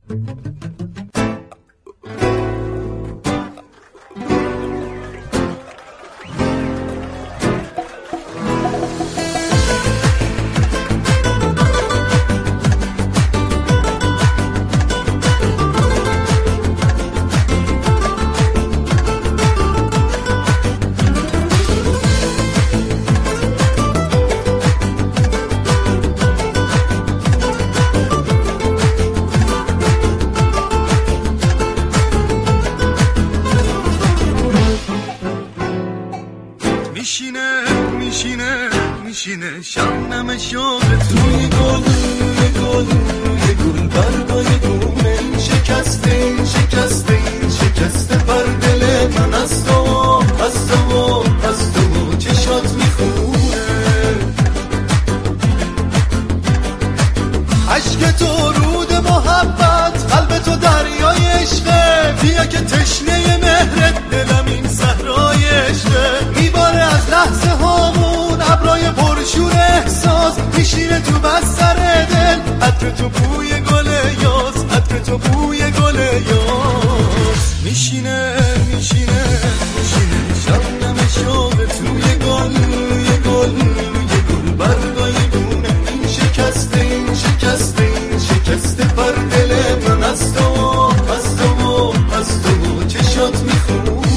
میشینه شبنم شوقت روی گل روی گل برگای گونه شکسته بر دل من از تو چشات میخونه عشق تو رود محبت قلب تو دریای عشقه بیا که تشنه مهرت دلم این صحرای عشقه میباره از لحظه هامون ابرای پرشور احساس میشینه تو بستر دل عطر تو بوی گل یاس عطر تو بوی گل یاس میشینه شبنم شوقت روی گل برگای گونه این شکسته بر دل من از تو چشات میخونه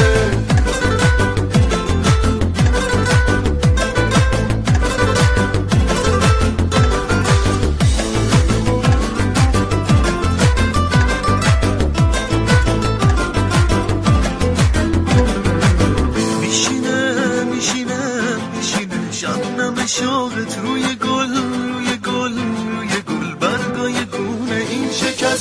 شبنم شوقت روی گل برگای گونه این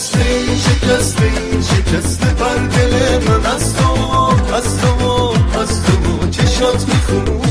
شکسته بر دل من از تو چشات میخونه